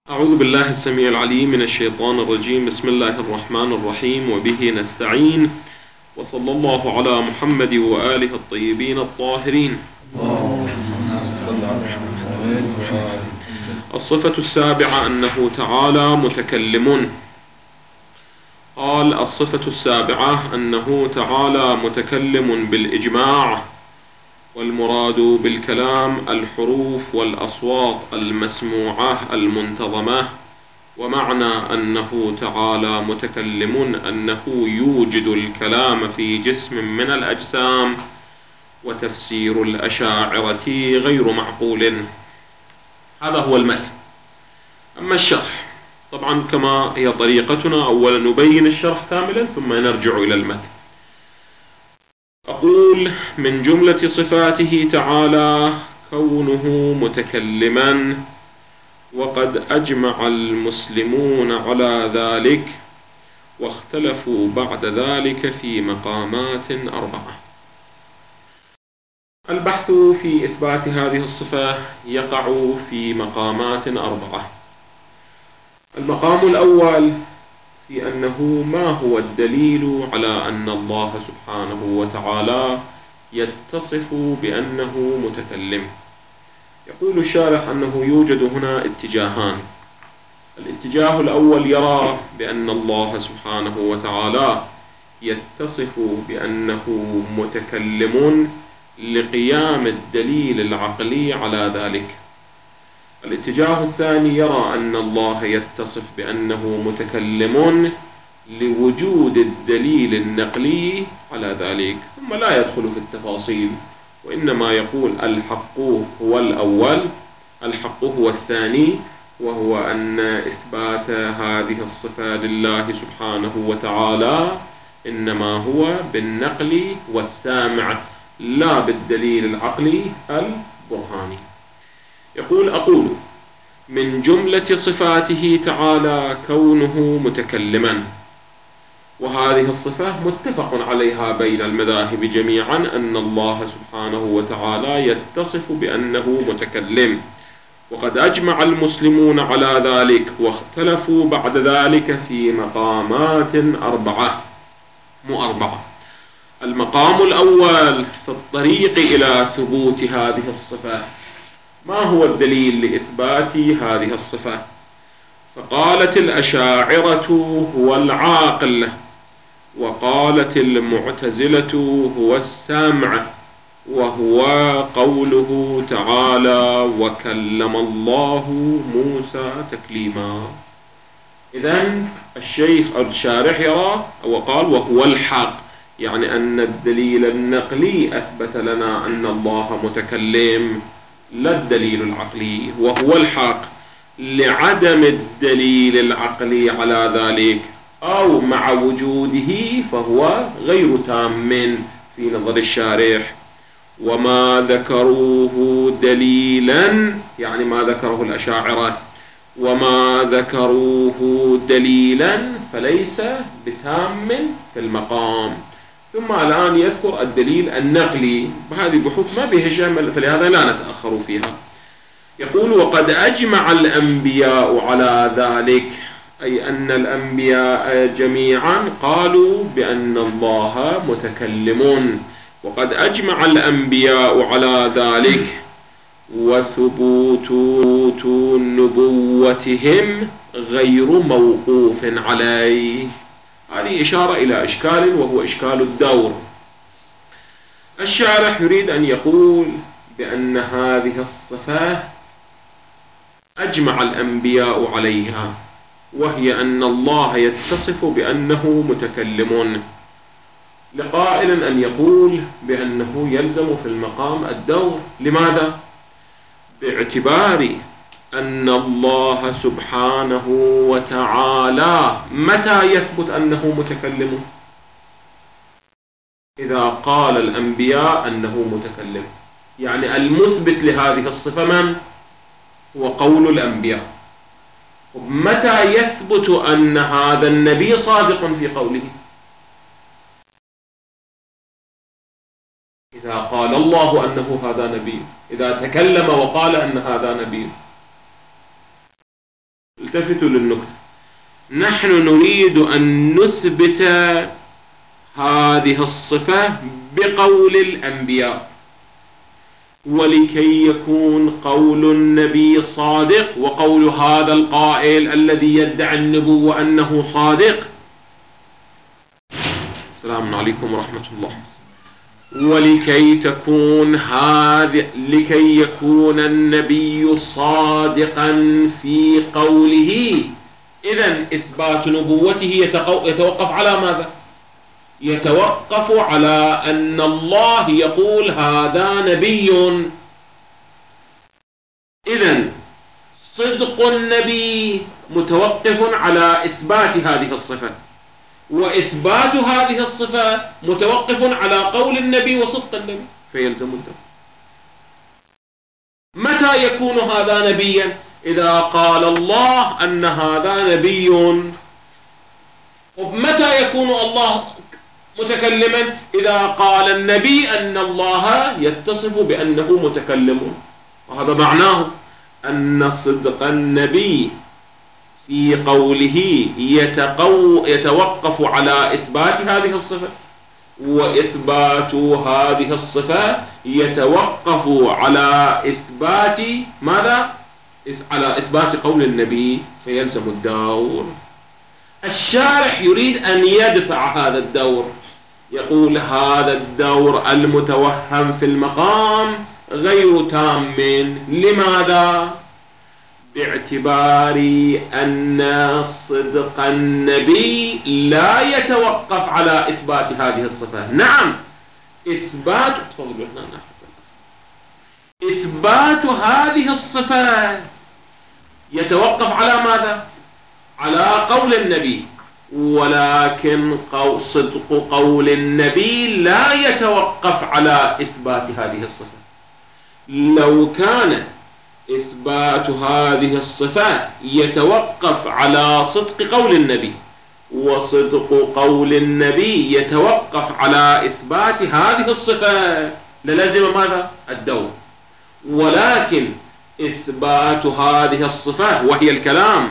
أعوذ بالله السميع العليم من الشيطان الرجيم. بسم الله الرحمن الرحيم، وبه نستعين، وصلى الله على محمد وآله الطيبين الطاهرين. الصفة السابعة أنه تعالى متكلم. قال: الصفة السابعة أنه تعالى متكلم بالإجماع، والمراد بالكلام الحروف والأصوات المسموعة المنتظمة. ومعنى أنه تعالى متكلم أنه يوجد الكلام في جسم من الأجسام، وتفسير الأشاعرة غير معقول. هذا هو المتن. أما الشرح طبعا كما هي طريقتنا، أولا نبين الشرح كاملا ثم نرجع إلى المتن. أقول: من جملة صفاته تعالى كونه متكلما، وقد أجمع المسلمون على ذلك، واختلفوا بعد ذلك في مقامات 4. البحث في إثبات هذه الصفة يقع في مقامات 4. المقام الأول في أنه ما هو الدليل على أن الله سبحانه وتعالى يتصف بأنه متكلم. يقول الشارح أنه يوجد هنا اتجاهان. الاتجاه الأول يرى بأن الله سبحانه وتعالى يتصف بأنه متكلم لقيام الدليل العقلي على ذلك. الاتجاه الثاني يرى أن الله يتصف بأنه متكلم لوجود الدليل النقلي على ذلك، ثم لا يدخل في التفاصيل، وإنما يقول الحق هو الأول، الحق هو الثاني، وهو أن إثبات هذه الصفة لله سبحانه وتعالى إنما هو بالنقل والسامع، لا بالدليل العقلي البرهاني. يقول: أقول: من جملة صفاته تعالى كونه متكلما، وهذه الصفة متفق عليها بين المذاهب جميعا، أن الله سبحانه وتعالى يتصف بأنه متكلم، وقد أجمع المسلمون على ذلك، واختلفوا بعد ذلك في مقامات 4. المقام الأول في الطريق إلى ثبوت هذه الصفة. ما هو الدليل لإثبات هذه الصفة؟ فقالت الأشاعرة هو العاقل، وقالت المعتزلة هو السامع، وهو قوله تعالى: وكلم الله موسى تكليما. إذن الشارح يرى وقال وهو الحق، يعني أن الدليل النقلي أثبت لنا أن الله متكلم، لا الدليل العقلي، وهو الحق لعدم الدليل العقلي على ذلك، أو مع وجوده فهو غير تام في نظر الشارح. وما ذكروه دليلا، يعني ما ذكره الأشاعرة، وما ذكروه دليلا فليس بتام في المقام. ثم الآن يذكر الدليل النقلي، وهذه بحوث ما بها شيء، فلهذا لا نتأخر فيها. يقول: وقد أجمع الأنبياء على ذلك، أي أن الأنبياء جميعا قالوا بأن الله متكلم، وقد أجمع الأنبياء على ذلك، وثبوت نبوتهم غير موقوف عليه. هذه إشارة إلى إشكال، وهو إشكال الدور. الشارح يريد أن يقول بأن هذه الصفة أجمع الأنبياء عليها، وهي أن الله يتصف بأنه متكلم، لقائل أن يقول بأنه يلزم في المقام الدور. لماذا؟ باعتبار أن الله سبحانه وتعالى متى يثبت أنه متكلم؟ إذا قال الأنبياء أنه متكلم، يعني المثبت لهذه الصفة من؟ هو قول الأنبياء. متى يثبت أن هذا النبي صادق في قوله؟ إذا قال الله أنه هذا نبي، إذا تكلم وقال أن هذا نبي. التفتوا للنكتة. نحن نريد أن نثبت هذه الصفة بقول الأنبياء، ولكي يكون قول النبي صادق وقول هذا القائل الذي يدعي النبوة أنه صادق. السلام عليكم ورحمة الله. لكي يكون النبي صادقا في قوله، إذن إثبات نبوته يتوقف على ماذا؟ يتوقف على أن الله يقول هذا نبي. إذن صدق النبي متوقف على إثبات هذه الصفة، وإثبات هذه الصفة متوقف على قول النبي وصدق النبي، فيلزم الدور. متى يكون هذا نبيا؟ إذا قال الله أن هذا نبي. ومتى يكون الله متكلما؟ إذا قال النبي أن الله يتصف بأنه متكلم. وهذا معناه أن صدق النبي في قوله يتوقف على إثبات هذه الصفة، وإثبات هذه الصفة يتوقف على إثبات ماذا؟ على إثبات قول النبي، فيلزم الدور. الشارح يريد أن يدفع هذا الدور، يقول هذا الدور المتوهم في المقام غير تام. لماذا؟ باعتبار أن صدق النبي لا يتوقف على إثبات هذه الصفة. نعم، إثبات هذه الصفة يتوقف على ماذا؟ على قول النبي، ولكن صدق قول النبي لا يتوقف على إثبات هذه الصفة. لو كان إثبات هذه الصفة يتوقف على صدق قول النبي، وصدق قول النبي يتوقف على إثبات هذه الصفة، للزم ماذا؟ الدور. ولكن إثبات هذه الصفة وهي الكلام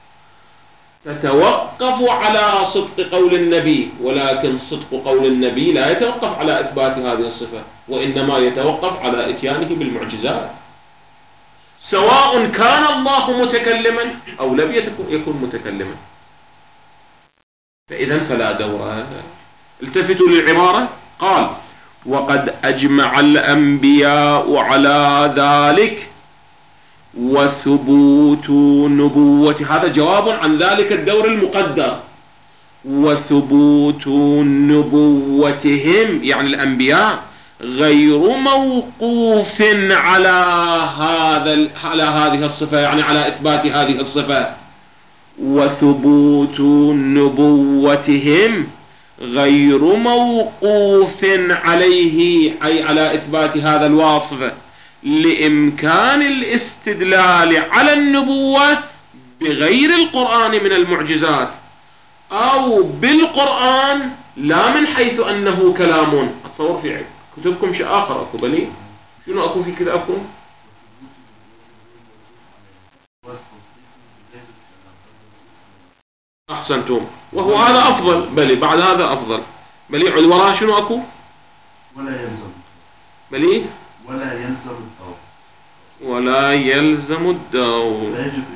تتوقف على صدق قول النبي، ولكن صدق قول النبي لا يتوقف على إثبات هذه الصفة، وإنما يتوقف على إتيانه بالمعجزات، سواء كان الله متكلما أو لم يكن متكلما. فإذا فلا دور. التفتوا للعبارة. قال وقد أجمع الأنبياء على ذلك وثبوت نبوة، هذا جواب عن ذلك الدور المقدر، وثبوت نبوتهم يعني الأنبياء غير موقوف على هذه الصفة، يعني على إثبات هذه الصفة. وثبوت نبوتهم غير موقوف عليه، أي على إثبات هذا الواصف، لإمكان الاستدلال على النبوة بغير القرآن من المعجزات، أو بالقرآن لا من حيث أنه كلام. أتصور في كتبكم شيء آخر أكو بلي؟ شنو أكو في كتابكم؟ أحسنتم، وهو هذا أفضل. بلي بعد هذا أفضل. بلي وراء شنو أكو؟ ولا يلزم. بلي ولا يلزم الدور. ولا يلزم الدور. لا يجب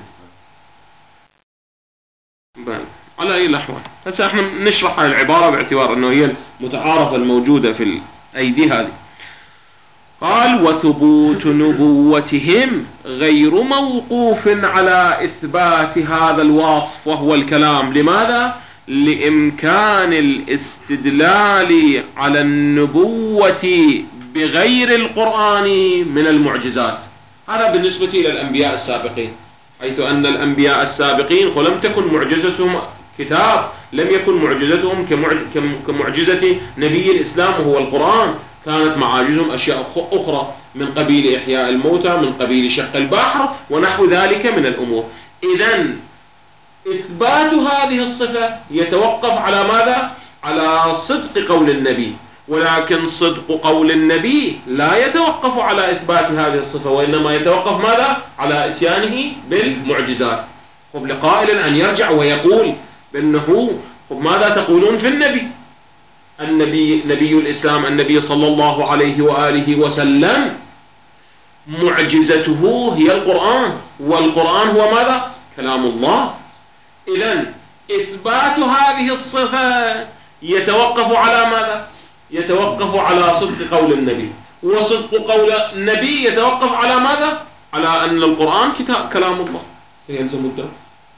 بل على أي الأحوال. هسه احنا نشرح هاي العبارة باعتبار أنه هي المتعارفة الموجودة في الأيدي هذه. قال وثبوت نبوتهم غير موقوف على إثبات هذا الوصف وهو الكلام. لماذا؟ لإمكان الاستدلال على النبوة بغير القرآن من المعجزات. هذا بالنسبة إلى الأنبياء السابقين، حيث أن الأنبياء السابقين لم تكن معجزتهم كتاب، لم يكن معجزتهم كمعجزة نبي الإسلام وهو القرآن، كانت معاجزهم أشياء أخرى من قبيل إحياء الموتى، من قبيل شق البحر ونحو ذلك من الأمور. إذن إثبات هذه الصفة يتوقف على ماذا؟ على صدق قول النبي، ولكن صدق قول النبي لا يتوقف على إثبات هذه الصفة، وإنما يتوقف ماذا؟ على إتيانه بالمعجزات. لقائل أن يرجع ويقول بأنه ماذا تقولون في النبي نبي الإسلام النبي صلى الله عليه وآله وسلم معجزته هي القرآن، والقرآن هو ماذا؟ كلام الله. إذن إثبات هذه الصفة يتوقف على ماذا؟ يتوقف على صدق قول النبي، وصدق قول النبي يتوقف على ماذا؟ على أن القرآن كلام الله، يلزم الدور.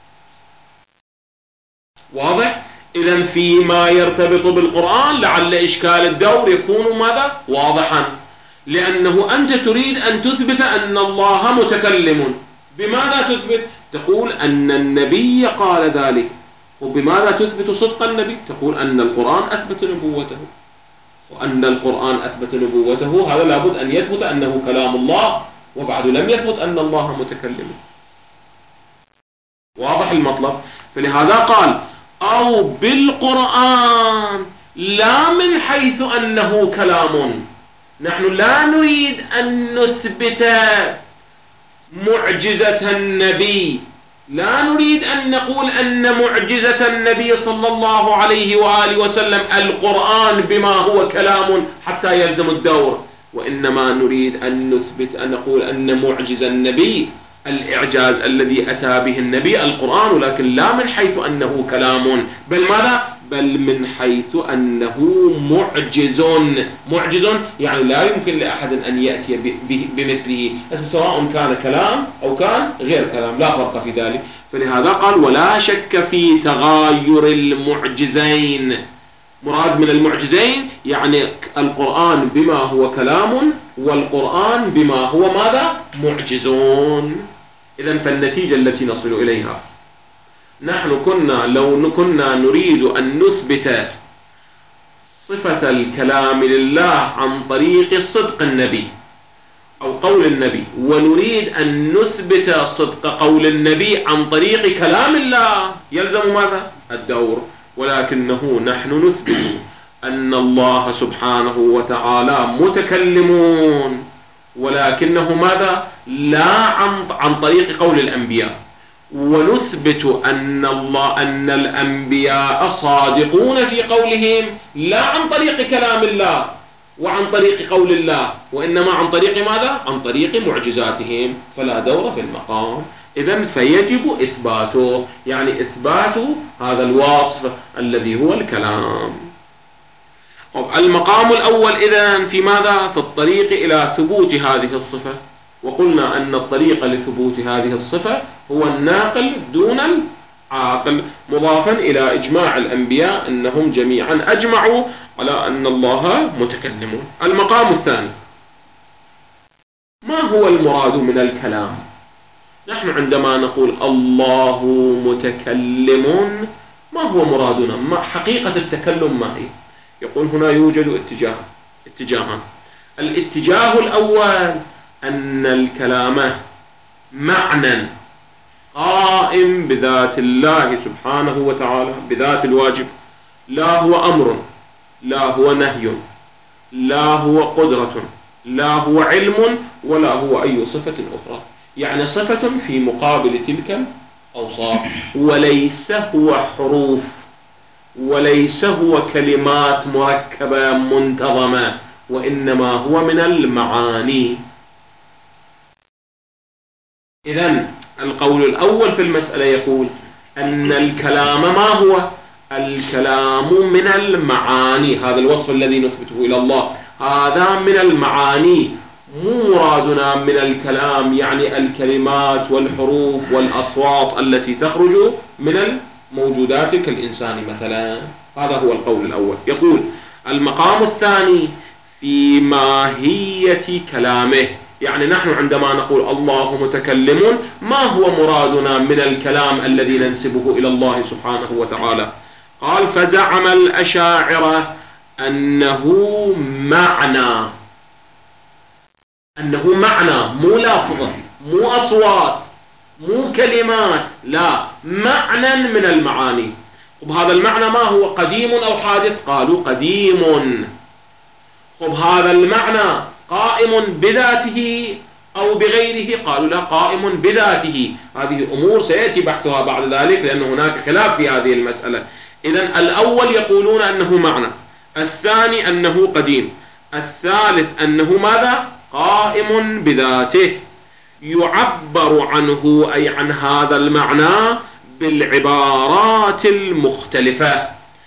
واضح؟ إذن فيما يرتبط بالقرآن لعل إشكال الدور يكون ماذا؟ واضحا، لأنه أنت تريد أن تثبت أن الله متكلم. بماذا تثبت؟ تقول أن النبي قال ذلك. وبماذا تثبت صدق النبي؟ تقول أن القرآن أثبت نبوته، وأن القرآن أثبت نبوته هذا لابد أن يثبت أنه كلام الله، وبعد لم يثبت أن الله متكلم. واضح المطلب؟ فلهذا قال أو بالقرآن لا من حيث أنه كلام. نحن لا نريد أن نثبت معجزة النبي، لا نريد أن نقول أن معجزة النبي صلى الله عليه وآله وسلم القرآن بما هو كلام حتى يلزم الدور، وإنما نريد أن نثبت أن نقول أن معجزة النبي الإعجاز الذي أتى به النبي القرآن، ولكن لا من حيث أنه كلام، بل ماذا؟ بل من حيث أنه معجز يعني لا يمكن لأحد أن يأتي بمثله، سواء كان كلام أو كان غير كلام، لا فرق في ذلك. فلهذا قال ولا شك في تغاير المعجزين. مراد من المعجزين يعني القرآن بما هو كلام، والقرآن بما هو ماذا؟ معجزون. إذن فالنتيجة التي نصل إليها، نحن لو كنا نريد أن نثبت صفة الكلام لله عن طريق صدق النبي أو قول النبي، ونريد أن نثبت صدق قول النبي عن طريق كلام الله، يلزم ماذا؟ الدور. ولكنه نحن نثبت أن الله سبحانه وتعالى متكلمون، ولكنه ماذا؟ لا عن طريق قول الأنبياء، ونثبت أن الأنبياء صادقون في قولهم لا عن طريق كلام الله وعن طريق قول الله، وإنما عن طريق ماذا؟ عن طريق معجزاتهم، فلا دور في المقام. إذن فيجب إثباته، يعني إثبات هذا الوصف الذي هو الكلام. المقام الأول إذن في ماذا؟ في الطريق إلى ثبوت هذه الصفة، وقلنا أن الطريق لثبوت هذه الصفة هو الناقل دون العاقل، مضافا إلى إجماع الأنبياء أنهم جميعا أجمعوا على أن الله متكلم. المقام الثاني، ما هو المراد من الكلام؟ نحن عندما نقول الله متكلم ما هو مرادنا؟ ما حقيقة التكلم؟ ما هي؟ يقول هنا يوجد اتجاهان. الاتجاه الأول أن الكلام معنى قائم بذات الله سبحانه وتعالى، بذات الواجب، لا هو أمر، لا هو نهي، لا هو قدرة، لا هو علم، ولا هو أي صفة أخرى، يعني صفة في مقابل تلك الأوصاف، وليس هو حروف، وليس هو كلمات مركبة منتظمة، وإنما هو من المعاني. إذن القول الأول في المسألة يقول أن الكلام ما هو؟ الكلام من المعاني، هذا الوصف الذي نثبته إلى الله هذا من المعاني، مو مرادنا من الكلام يعني الكلمات والحروف والأصوات التي تخرج من الموجودات كالإنسان مثلا. هذا هو القول الأول. يقول المقام الثاني في ماهية كلامه، يعني نحن عندما نقول الله متكلم ما هو مرادنا من الكلام الذي ننسبه إلى الله سبحانه وتعالى؟ قال فزعم الأشاعرة أنه معنى، مو لافظة، مو أصوات، مو كلمات، لا، معنى من المعاني. وبهذا المعنى ما هو؟ قديم أو حادث؟ قالوا قديم. وبهذا المعنى قائم بذاته أو بغيره، قالوا لا، قائم بذاته. هذه أمور سيأتي بحثها بعد ذلك، لأن هناك خلاف في هذه المسألة. إذن الأول يقولون أنه معنى، الثاني أنه قديم، الثالث أنه ماذا؟ قائم بذاته، يعبر عنه أي عن هذا المعنى بالعبارات المختلفة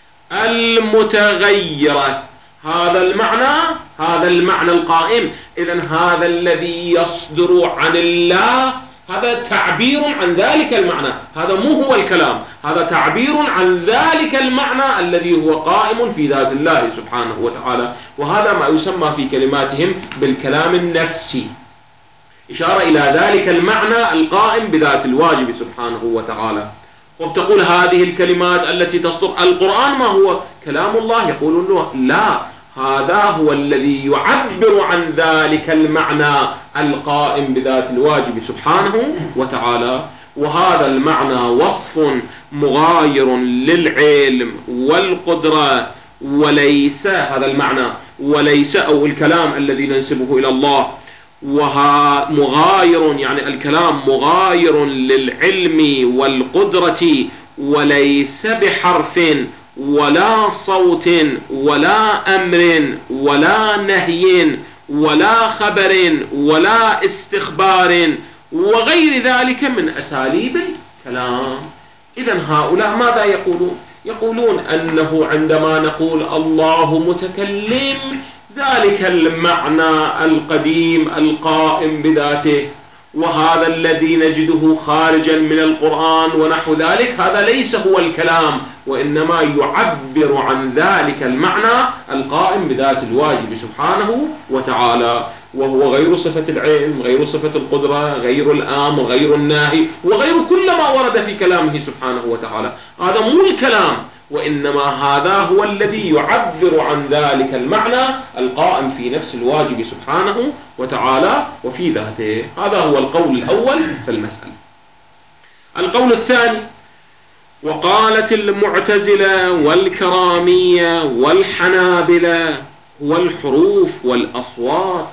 المتغيرة. هذا المعنى القائم. إذن هذا الذي يصدر عن الله هذا تعبير عن ذلك المعنى، هذا مو هو الكلام، هذا تعبير عن ذلك المعنى الذي هو قائم في ذات الله سبحانه وتعالى. وهذا ما يسمى في كلماتهم بالكلام النفسي، إشارة إلى ذلك المعنى القائم بذات الواجب سبحانه وتعالى. وبتقول هذه الكلمات التي تصدر القرآن ما هو كلام الله؟ يقولون له لا، هذا هو الذي يعبر عن ذلك المعنى القائم بذات الواجب سبحانه وتعالى. وهذا المعنى وصف مغاير للعلم والقدرة، وليس هذا المعنى وليس أو الكلام الذي ننسبه إلى الله مغاير، يعني الكلام مغاير للعلم والقدرة، وليس بحرف ولا صوت ولا أمر ولا نهي ولا خبر ولا استخبار وغير ذلك من أساليب الكلام. إذن هؤلاء ماذا يقولون؟ يقولون أنه عندما نقول الله متكلم، ذلك المعنى القديم القائم بذاته، وهذا الذي نجده خارجا من القرآن ونحو ذلك، هذا ليس هو الكلام، وإنما يعبر عن ذلك المعنى القائم بذات الواجب سبحانه وتعالى، وهو غير صفة العلم، غير صفة القدرة، غير الآمر، غير الناهي، وغير كل ما ورد في كلامه سبحانه وتعالى. هذا مو الكلام، وإنما هذا هو الذي يعبر عن ذلك المعنى القائم في نفس الواجب سبحانه وتعالى وفي ذاته. هذا هو القول الأول في المسألة. القول الثاني: وقالت المعتزلة والكرامية والحنابلة هو الحروف والأصوات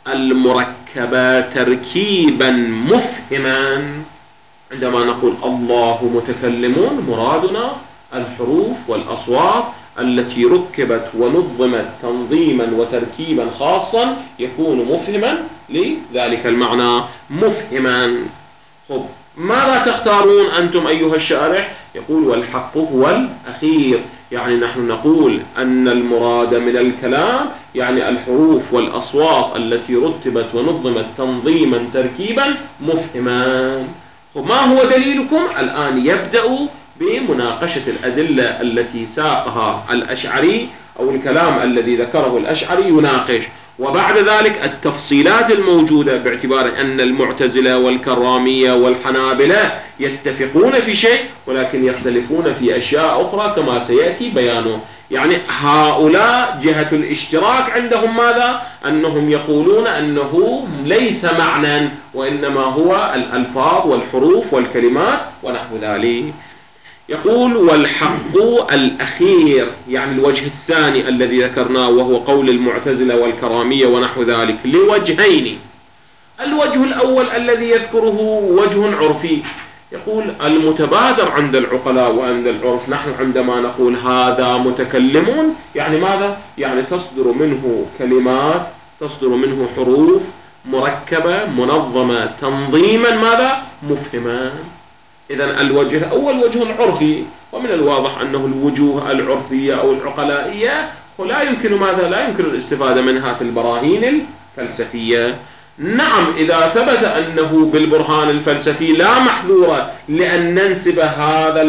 المركبة تركيبا مفهما. عندما نقول الله متكلمون، مرادنا الحروف والأصوات التي ركبت ونظمت تنظيما وتركيبا خاصا يكون مفهما لذلك المعنى، مفهما. خب، ماذا تختارون أنتم أيها الشارح؟ يقول: والحق هو الأخير. يعني نحن نقول أن المراد من الكلام يعني الحروف والأصوات التي رتبت ونظمت تنظيما تركيبا مفهما. ما هو دليلكم؟ الآن يبدأ بمناقشة الأدلة التي ساقها الأشعري أو الكلام الذي ذكره الأشعري يناقش، وبعد ذلك التفصيلات الموجودة، باعتبار أن المعتزلة والكرامية والحنابلة يتفقون في شيء ولكن يختلفون في أشياء أخرى كما سيأتي بيانه. يعني هؤلاء جهة الاشتراك عندهم ماذا؟ أنهم يقولون أنه ليس معنى، وإنما هو الألفاظ والحروف والكلمات ونحو ذلك. يقول: والحق الأخير، يعني الوجه الثاني الذي ذكرناه وهو قول المعتزلة والكرامية ونحو ذلك، لوجهين. الوجه الأول الذي يذكره وجه عرفي، يقول: المتبادر عند العقلاء وعند العرف، نحن عندما نقول هذا متكلمون يعني ماذا؟ يعني تصدر منه كلمات، تصدر منه حروف مركبة منظمة تنظيما ماذا؟ مفهما. إذن الوجه الأول وجه عرفي، ومن الواضح أنه الوجوه العرفية أو العقلائية لا يمكن ماذا؟ لا يمكن الاستفادة منها في البراهين الفلسفية. نعم، إذا ثبت أنه بالبرهان الفلسفي لا محذورة لأن ننسب هذا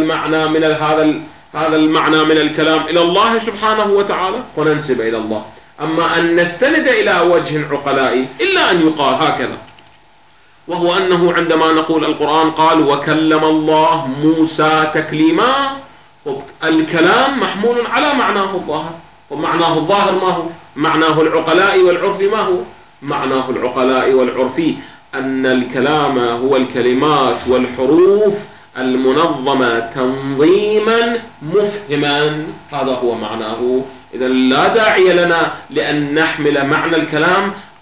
المعنى من الكلام إلى الله سبحانه وتعالى وننسب إلى الله، أما أن نستند إلى وجه عقلائي إلا أن يقال هكذا، وهو أنه عندما نقول القرآن قال: وكلم الله موسى تكليما، الكلام محمول على معناه الظاهر، ومعناه الظاهر ما هو؟ معناه العقلاء والعرفي ما هو؟ معناه العقلاء والعرفي أن الكلام هو الكلمات والحروف المنظمة تنظيما مفهما، هذا هو معناه. إذن لا داعي لنا لأن نحمل معنى الكلام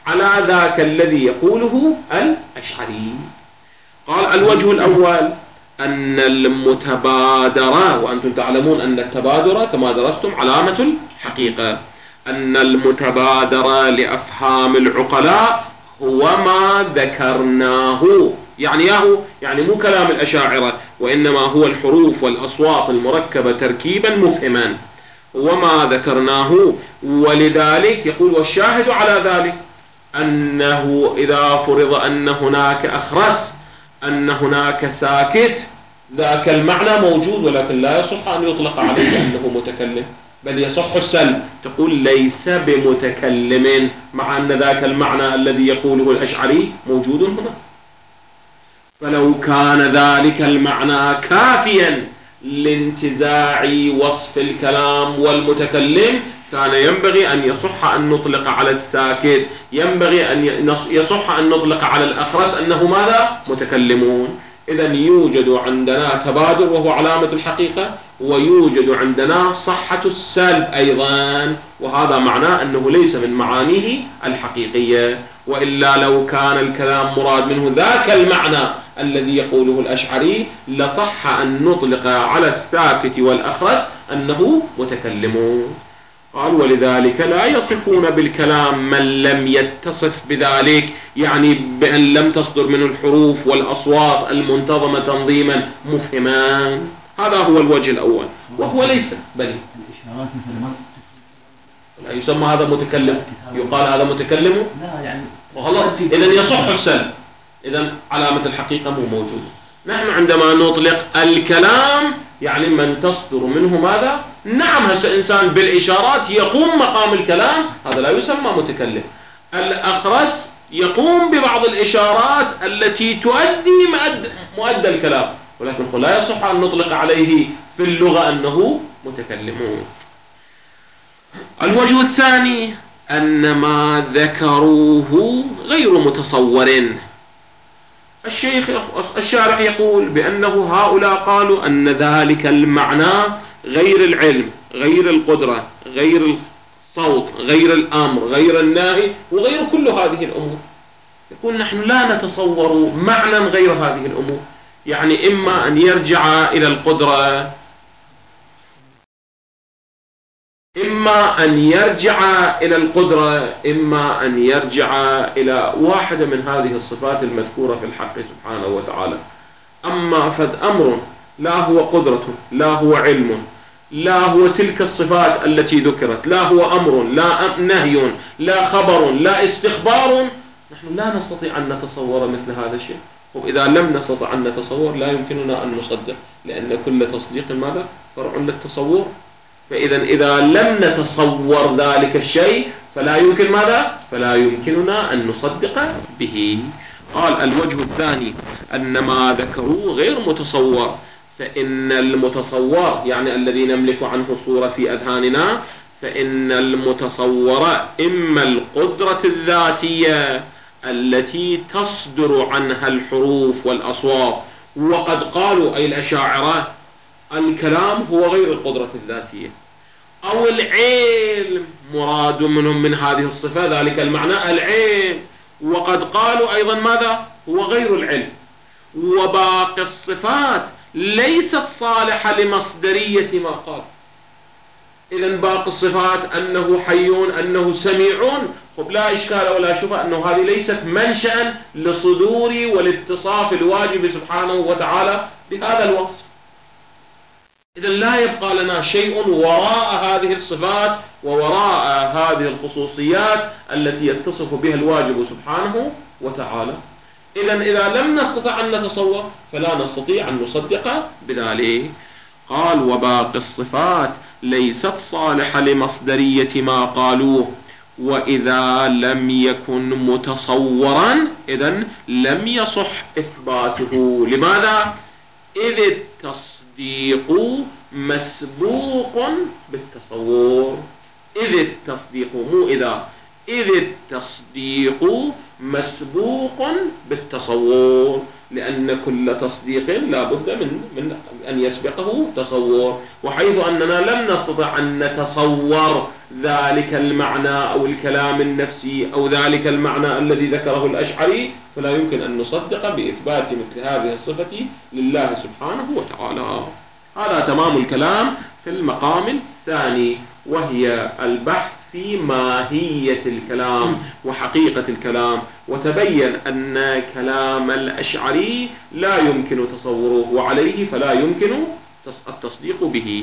على ذاك الذي يقوله الأشعري. قال الوجه الأول أن المتبادرة، وأنتم تعلمون أن التبادر كما درستم علامة الحقيقة، أن المتبادر لأفهام العقلاء هو ما ذكرناه، يعني مو كلام الأشاعرة، وإنما هو الحروف والأصوات المركبة تركيبا مفهما، وما ذكرناه. ولذلك يقول والشاهد على ذلك أنه إذا فرض أن هناك أخرس، أن هناك ساكت، ذاك المعنى موجود، ولكن لا يصح أن يطلق عليه أنه متكلم، بل يصح السلب، تقول ليس بمتكلم، مع أن ذاك المعنى الذي يقوله الأشعري موجود هنا. فلو كان ذلك المعنى كافيا لانتزاع وصف الكلام والمتكلم كان ينبغي أن يصح أن نطلق على الساكت، ينبغي أن يصح أن نطلق على الأخرس أنه ماذا؟ متكلمون. إذن يوجد عندنا تبادر وهو علامة الحقيقة، ويوجد عندنا صحة السلب أيضا، وهذا معناه أنه ليس من معانيه الحقيقية. وإلا لو كان الكلام مراد منه ذاك المعنى الذي يقوله الأشعري لصح أن نطلق على الساكت والأخرس أنه متكلمون. قال ولذلك لا يصفون بالكلام من لم يتصف بذلك، يعني بأن لم تصدر منه الحروف والأصوات المنتظمة تنظيما مفهما. هذا هو الوجه الأول، وهو ليس بل لا يسمى هذا متكلم، يقال هذا متكلم، لا يعني إذن يصح السلب، إذن علامة الحقيقة مو موجودة. نحن عندما نطلق الكلام يعني من تصدر منه ماذا؟ نعم، هسه إنسان بالإشارات يقوم مقام الكلام، هذا لا يسمى متكلم. الأخرس يقوم ببعض الإشارات التي تؤدي مؤدى الكلام، ولكن لا يصح أن نطلق عليه في اللغة أنه متكلم. الوجه الثاني أن ما ذكروه غير متصور. الشارح يقول بأنه هؤلاء قالوا أن ذلك المعنى غير العلم، غير القدرة، غير الصوت، غير الأمر، غير الناهي، وغير كل هذه الأمور. يقول نحن لا نتصور معنى غير هذه الأمور، يعني إما أن يرجع إلى القدرة، إما أن يرجع إلى القدرة، إما أن يرجع إلى واحدة من هذه الصفات المذكورة في الحق سبحانه وتعالى. أما فد أمر لا هو قدرة، لا هو علم، لا هو تلك الصفات التي ذكرت، لا هو أمر، لا نهي، لا خبر، لا استخبار، نحن لا نستطيع أن نتصور مثل هذا الشيء. وإذا لم نستطع أن نتصور لا يمكننا أن نصدق، لأن كل تصديق ماذا؟ فرع للتصور. فإذا إذا لم نتصور ذلك الشيء فلا يمكن ماذا؟ فلا يمكننا أن نصدق به. قال الوجه الثاني أن ما ذكروا غير متصور، فإن المتصور يعني الذي نملك عنه صورة في أذهاننا، فإن المتصور إما القدرة الذاتية التي تصدر عنها الحروف والأصوات، وقد قالوا أي الأشاعرة الكلام هو غير القدرة الذاتية، أو العلم مراد منهم من هذه الصفة ذلك المعنى العلم، وقد قالوا أيضا ماذا؟ هو غير العلم. وباقي الصفات ليست صالحة لمصدرية ما قال. إذن باقي الصفات أنه حيون، أنه سميعون، لا إشكال ولا شبهة أنه هذه ليست منشأ لصدور والاتصاف الواجب سبحانه وتعالى بهذا الوصف. إذن لا يبقى لنا شيء وراء هذه الصفات ووراء هذه الخصوصيات التي يتصف بها الواجب سبحانه وتعالى. إذن إذا لم نستطع أن نتصور فلا نستطيع أن نصدق بذلك. قال وباقي الصفات ليست صالحة لمصدرية ما قالوه، وإذا لم يكن متصورا إذن لم يصح إثباته. لماذا؟ إذ التصديق مسبوق بالتصور. إذ التصديق مو إذا، إذ التصديق مسبوق بالتصور. لأن كل تصديق لا بد من أن يسبقه تصور، وحيث أننا لم نستطع أن نتصور ذلك المعنى أو الكلام النفسي أو ذلك المعنى الذي ذكره الأشعري، فلا يمكن أن نصدق بإثبات مثل هذه الصفة لله سبحانه وتعالى. هذا تمام الكلام في المقام الثاني، وهي البحث في ماهية الكلام وحقيقة الكلام. وتبين أن كلام الأشعري لا يمكن تصوره، وعليه فلا يمكن التصديق به.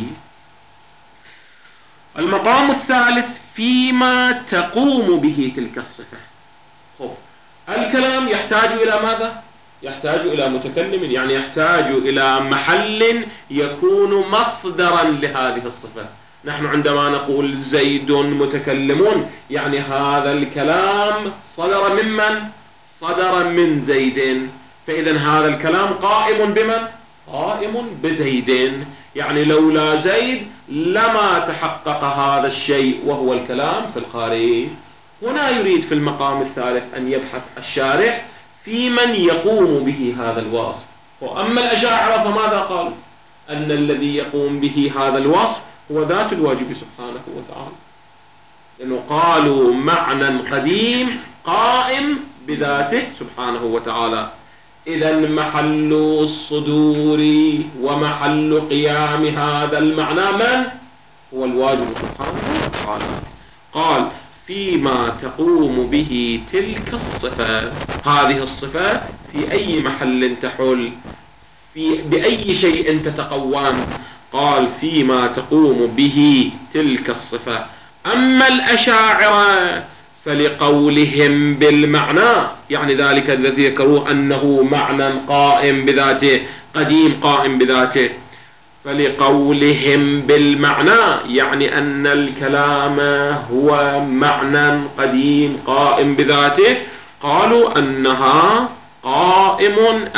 المقام الثالث فيما تقوم به تلك الصفة. الكلام يحتاج إلى ماذا؟ يحتاج إلى متكلم، يعني يحتاج إلى محل يكون مصدرا لهذه الصفة. نحن عندما نقول زيد متكلم، يعني هذا الكلام صدر ممن؟ صدر من زيد، فإذا هذا الكلام قائم بمن؟ قائم بزيد، يعني لولا زيد لما تحقق هذا الشيء وهو الكلام في الخارج. هنا يريد في المقام الثالث أن يبحث الشارح في من يقوم به هذا الوصف. وأما الأشاعرة فماذا قالوا؟ أن الذي يقوم به هذا الوصف هو ذات الواجب سبحانه وتعالى، لأنه قالوا معنى قديم قائم بذاته سبحانه وتعالى. إذا محل الصدور ومحل قيام هذا المعنى من؟ هو الواجب سبحانه وتعالى. قال فيما تقوم به تلك الصفة، هذه الصفة في أي محل تحل، بأي شيء تتقوم؟ قال فيما تقوم به تلك الصفة. أما الأشاعرة فلقولهم بالمعنى، يعني ذلك الذي ذكروه أنه معنى قائم بذاته قديم قائم بذاته، فلقولهم بالمعنى يعني أن الكلام هو معنى قديم قائم بذاته، قالوا أنها قائم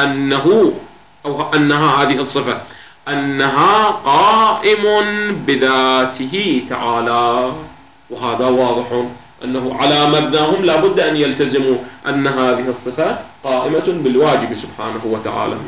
أنها هذه الصفة أنها قائم بذاته تعالى. وهذا واضح أنه على مبناهم لا بد أن يلتزموا أن هذه الصفة قائمة بالواجب سبحانه وتعالى.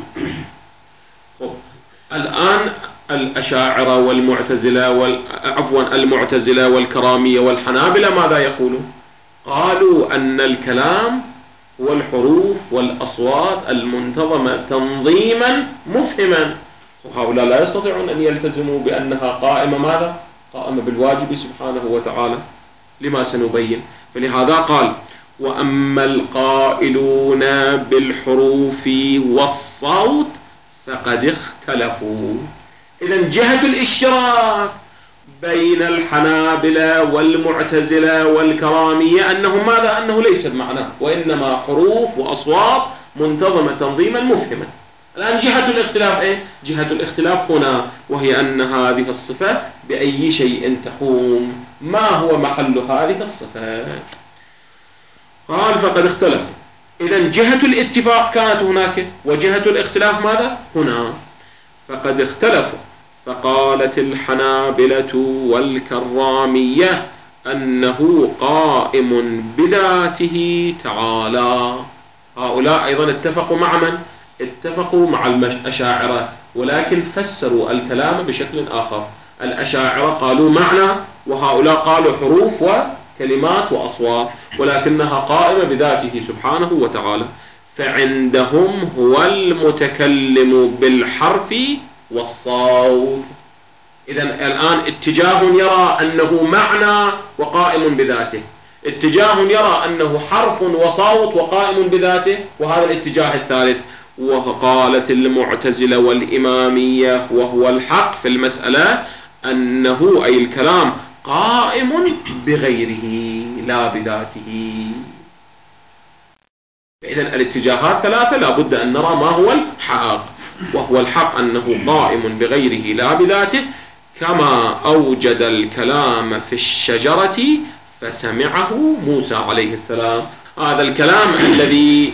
الآن الأشاعرة والمعتزلة المعتزلة والكرامية والحنابلة ماذا يقولون؟ قالوا أن الكلام هو الحروف والأصوات المنتظمة تنظيما مفهما، وهؤلاء لا يستطيعون أن يلتزموا بأنها قائمة ماذا؟ قائمة بالواجب سبحانه وتعالى، لما سنبين. فلهذا قال وأما القائلون بالحروف والصوت فقد اختلفوا. إذن جهة الاشتراك بين الحنابلة والمعتزلة والكرامية أنه ماذا؟ أنه ليس بمعنى، وإنما حروف وأصوات منتظمة تنظيما مفهما. الآن جهة الاختلاف إيه؟ جهة الاختلاف هنا، وهي أن هذه الصفة بأي شيء تقوم، ما هو محل هذه الصفة؟ قال فقد اختلفوا. إذن جهة الاتفاق كانت هناك، وجهة الاختلاف ماذا؟ هنا. فقد اختلفوا، فقالت الحنابلة والكرامية أنه قائم بذاته تعالى. هؤلاء أيضا اتفقوا مع من؟ اتفقوا مع الأشاعرة، ولكن فسروا الكلام بشكل آخر. الأشاعرة قالوا معنى، وهؤلاء قالوا حروف وكلمات وأصوات، ولكنها قائمة بذاته سبحانه وتعالى. فعندهم هو المتكلم بالحرف والصوت. إذن الآن اتجاه يرى أنه معنى وقائم بذاته، اتجاه يرى أنه حرف وصوت وقائم بذاته، وهذا الاتجاه الثالث. وقالت المعتزلة والإمامية وهو الحق في المسألة أنه أي الكلام قائم بغيره لا بذاته. إذن الاتجاهات ثلاثة لا بد أن نرى ما هو الحق، وهو الحق أنه قائم بغيره لا بذاته، كما أوجد الكلام في الشجرة فسمعه موسى عليه السلام. هذا الكلام الذي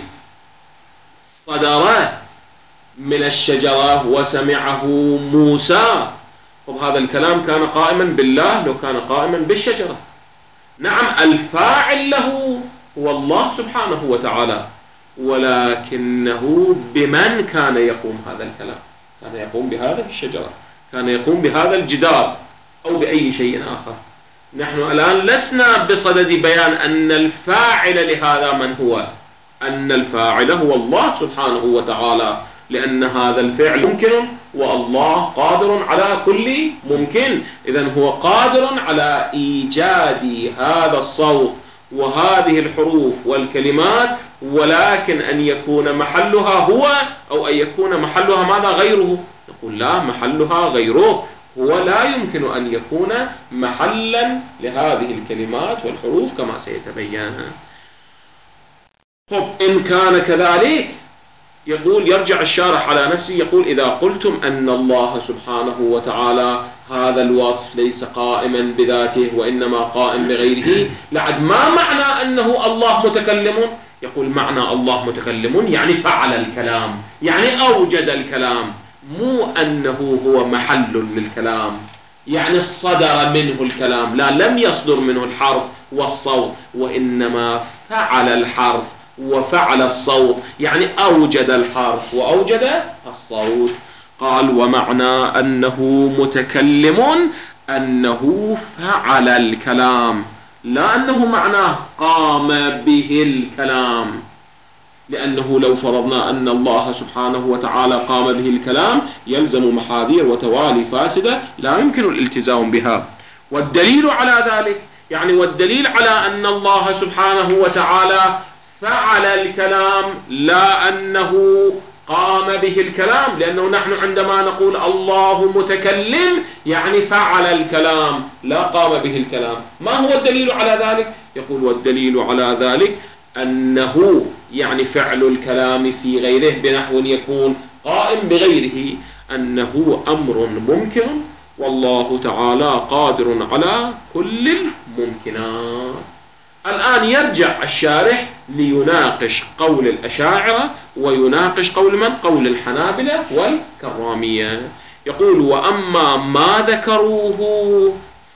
صدر من الشجرة وسمعه موسى، وهذا الكلام كان قائما بالله لو كان قائما بالشجرة. نعم الفاعل له هو الله سبحانه وتعالى، ولكنه بمن كان يقوم هذا الكلام؟ كان يقوم بهذه الشجرة، كان يقوم بهذا الجدار، أو بأي شيء آخر. نحن الآن لسنا بصدد بيان أن الفاعل لهذا من هو، أن الفاعل هو الله سبحانه وتعالى، لأن هذا الفعل ممكن والله قادر على كل ممكن. إذن هو قادر على إيجاد هذا الصوت وهذه الحروف والكلمات، ولكن أن يكون محلها هو أو أن يكون محلها ماذا؟ غيره. نقول لا، محلها غيره، هو لا يمكن أن يكون محلا لهذه الكلمات والحروف كما سيتبين. طب إن كان كذلك، يقول يرجع الشارح على نفسه، يقول إذا قلتم أن الله سبحانه وتعالى هذا الوصف ليس قائما بذاته وإنما قائم بغيره، لعد ما معنى أنه الله متكلم؟ يقول معنى الله متكلم يعني فعل الكلام، يعني أوجد الكلام، مو أنه هو محل للكلام، يعني صدر منه الكلام، لا، لم يصدر منه الحرف والصوت، وإنما فعل الحرف وفعل الصوت، يعني أوجد الحرف وأوجد الصوت. قال ومعنى أنه متكلم أنه فعل الكلام، لا أنه معناه قام به الكلام، لأنه لو فرضنا أن الله سبحانه وتعالى قام به الكلام يلزم محاذير وتوالي فاسدة لا يمكن الالتزام بها. والدليل على ذلك، يعني والدليل على أن الله سبحانه وتعالى فعل الكلام لا أنه قام به الكلام، لأنه نحن عندما نقول الله متكلم يعني فعل الكلام لا قام به الكلام. ما هو الدليل على ذلك؟ يقول والدليل على ذلك أنه يعني فعل الكلام في غيره بنحو يكون قائم بغيره، أنه أمر ممكن والله تعالى قادر على كل الممكنات. الآن يرجع الشارح ليناقش قول الأشاعرة ويناقش قول من؟ قول الحنابلة والكرامية. يقول وأما ما ذكروه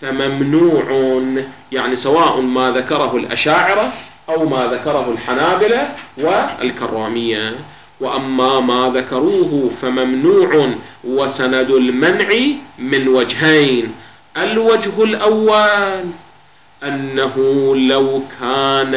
فممنوع، يعني سواء ما ذكره الأشاعرة أو ما ذكره الحنابلة والكرامية. وأما ما ذكروه فممنوع، وسند المنع من وجهين. الوجه الأول أنه لو كان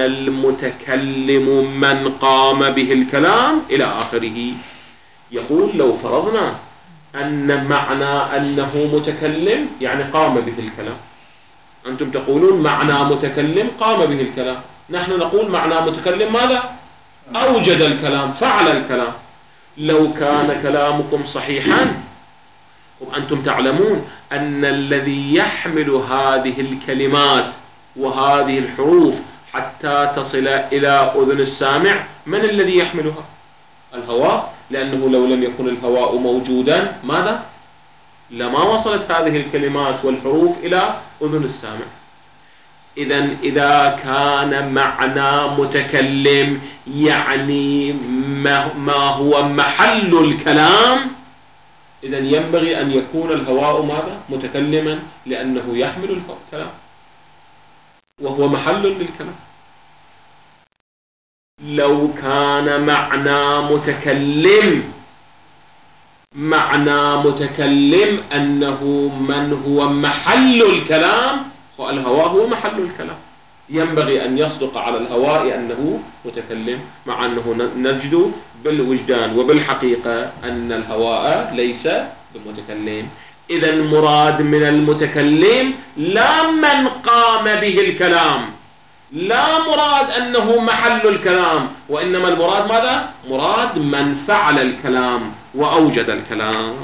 المتكلم من قام به الكلام إلى آخره. يقول لو فرضنا أن معنى أنه متكلم يعني قام به الكلام، أنتم تقولون معنى متكلم قام به الكلام، نحن نقول معنى متكلم ماذا؟ أوجد الكلام، فعل الكلام. لو كان كلامكم صحيحا، وأنتم تعلمون أن الذي يحمل هذه الكلمات وهذه الحروف حتى تصل إلى أذن السامع، من الذي يحملها؟ الهواء، لأنه لو لم يكن الهواء موجودا ماذا؟ لما وصلت هذه الكلمات والحروف إلى أذن السامع. إذن إذا كان معنى متكلم يعني ما هو محل الكلام، إذن ينبغي أن يكون الهواء ماذا؟ متكلما، لأنه يحمل الكلام وهو محل للكلام. لو كان معنى متكلم أنه من هو محل الكلام، والهواء هو محل الكلام، ينبغي أن يصدق على الهواء أنه متكلم، مع أنه نجد بالوجدان وبالحقيقة أن الهواء ليس بمتكلم. إذا المراد من المتكلم لا من قام به الكلام، لا مراد أنه محل الكلام، وإنما المراد ماذا؟ مراد من فعل الكلام وأوجد الكلام.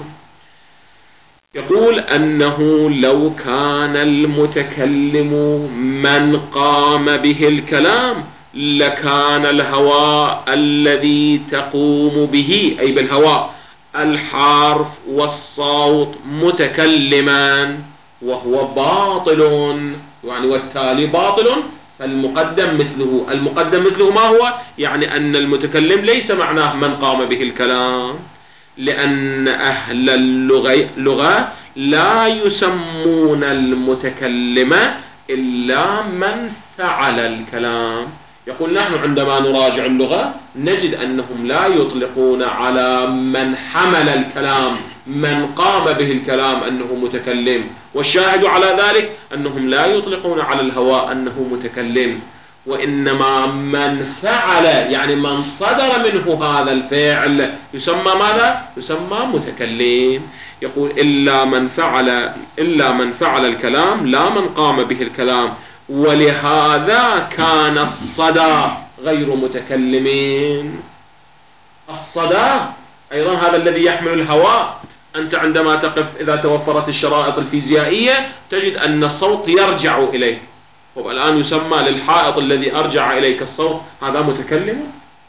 يقول أنه لو كان المتكلم من قام به الكلام لكان الهواء الذي تقوم به، أي بالهواء، الحرف والصوت متكلما، وهو باطل، يعني والتالي باطل، فالمقدم مثله. المقدم مثله ما هو؟ يعني أن المتكلم ليس معناه من قام به الكلام، لأن أهل اللغة لا يسمون المتكلم إلا من فعل الكلام. يقول نحن عندما نراجع اللغة نجد أنهم لا يطلقون على من حمل الكلام من قام به الكلام أنه متكلم، والشاهد على ذلك أنهم لا يطلقون على الهواء أنه متكلم، وإنما من فعل يعني من صدر منه هذا الفعل يسمى ماذا؟ يسمى متكلم. يقول إلا من فعل الكلام لا من قام به الكلام، ولهذا كان الصدى غير متكلمين. الصدى أيضا هذا الذي يحمل الهواء. أنت عندما تقف إذا توفرت الشرائط الفيزيائية تجد أن الصوت يرجع إليك، والآن يسمى للحائط الذي أرجع إليك الصوت هذا متكلم.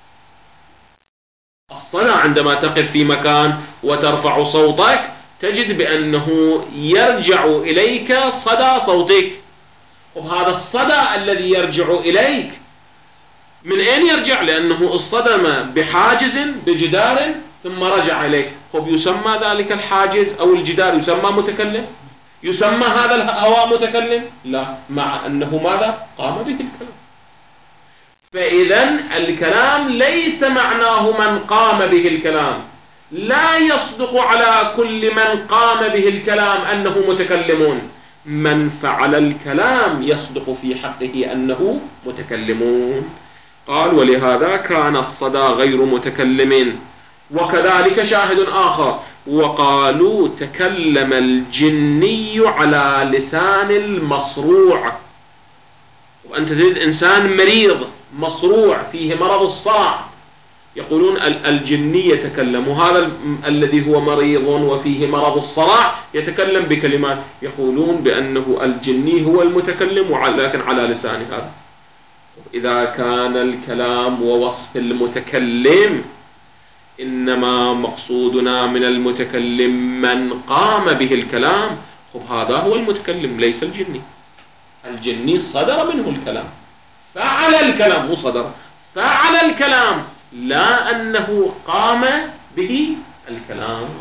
الصدى عندما تقف في مكان وترفع صوتك تجد بأنه يرجع إليك صدى صوتك، وهذا الصدى الذي يرجع إليك من أين يرجع؟ لأنه اصطدم بحاجز بجدار ثم رجع إليك، يسمى ذلك الحاجز أو الجدار يسمى متكلم؟ يسمى هذا الهواء متكلم؟ لا، مع أنه ماذا؟ قام به الكلام. فإذا الكلام ليس معناه من قام به الكلام، لا يصدق على كل من قام به الكلام أنه متكلمون، من فعل الكلام يصدق في حقه أنه متكلمون. قال ولهذا كان الصدى غير متكلم. وكذلك شاهد آخر، وقالوا تكلم الجني على لسان المصروع. وأنت تجد إنسان مريض مصروع فيه مرض الصرع، يقولون الجني يتكلم، وهذا الذي هو مريض وفيه مرض الصرع يتكلم بكلمات، يقولون بأنه الجني هو المتكلم ولكن على لسان هذا. إذا كان الكلام ووصف المتكلم إنما مقصودنا من المتكلم من قام به الكلام، هذا هو المتكلم ليس الجني. الجني صدر منه الكلام، فعل الكلام، مو صدر، فعل الكلام، لا أنه قام به الكلام.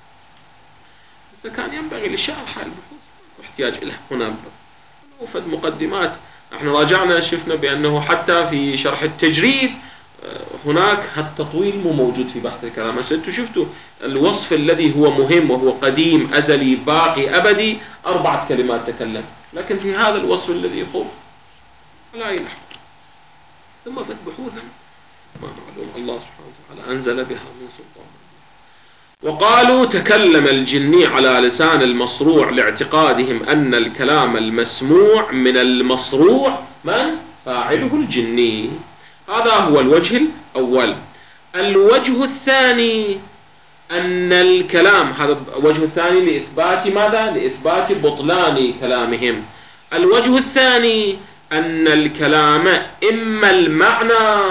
إذا كان ينبغي لشرح البحوث واحتياج إلى هنا وفد مقدمات. احنا راجعنا شفنا بأنه حتى في شرح التجريد هناك التطويل مو موجود في بحث الكلام. انتم شفتوا الوصف الذي هو مهم وهو قديم أزلي باقي أبدي 4 كلمات تكلم، لكن في هذا الوصف الذي يخوف لا يلحق. ثم بحوثا ما معلوم الله سبحانه وتعالى أنزل بها من سلطان. وقالوا تكلم الجني على لسان المصروع لاعتقادهم أن الكلام المسموع من المصروع من فاعله الجني. هذا هو الوجه الأول. الوجه الثاني أن الكلام، هذا الوجه الثاني لإثبات ماذا؟ لإثبات بطلان كلامهم. الوجه الثاني أن الكلام إما المعنى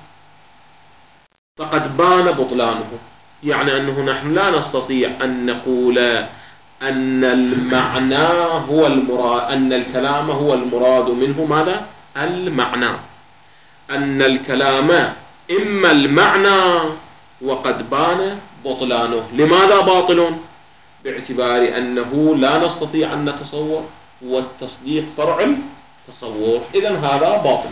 فقد بان بطلانه، يعني أنه نحن لا نستطيع أن نقول أن المعنى هو المراد، أن الكلام هو المراد منه ماذا؟ المعنى. أن الكلام إما المعنى وقد بان بطلانه. لماذا باطل؟ باعتبار أنه لا نستطيع أن نتصور، والتصديق فرع التصور، إذن هذا باطل.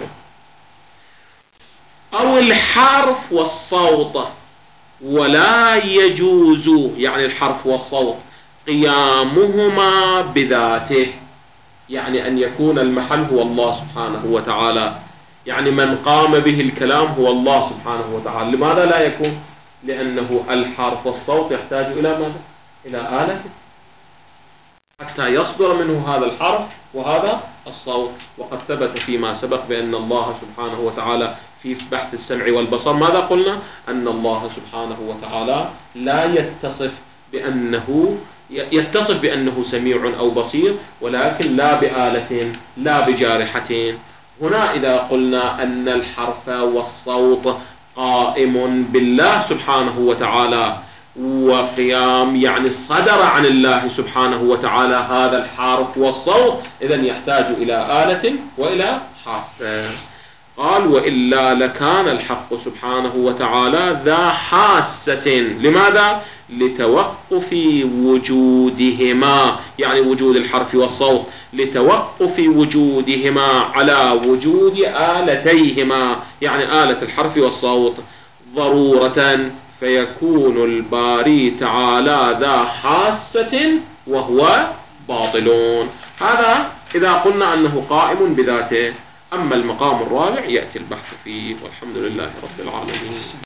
أو الحرف والصوت، ولا يجوز يعني الحرف والصوت قيامهما بذاته، يعني أن يكون المحل هو الله سبحانه وتعالى، يعني من قام به الكلام هو الله سبحانه وتعالى. لماذا لا يكون؟ لأنه الحرف والصوت يحتاج إلى ماذا؟ إلى آلة حتى يصدر منه هذا الحرف وهذا الصوت. وقد ثبت فيما سبق بأن الله سبحانه وتعالى في بحث السمع والبصر ماذا قلنا؟ أن الله سبحانه وتعالى لا يتصف بأنه سميع أو بصير، ولكن لا بآلة لا بجارحة. هنا إذا قلنا أن الحرف والصوت قائم بالله سبحانه وتعالى، وقيام يعني صدر عن الله سبحانه وتعالى هذا الحرف والصوت، إذن يحتاج إلى آلة وإلى حاسة. قال وإلا لكان الحق سبحانه وتعالى ذا حاسة. لماذا؟ لتوقف وجودهما، يعني وجود الحرف والصوت، لتوقف وجودهما على وجود آلتيهما، يعني آلة الحرف والصوت ضرورة، فيكون الباري تعالى ذا حاسة وهو باطل. هذا إذا قلنا أنه قائم بذاته. أما المقام الرابع يأتي البحث فيه، والحمد لله رب العالمين.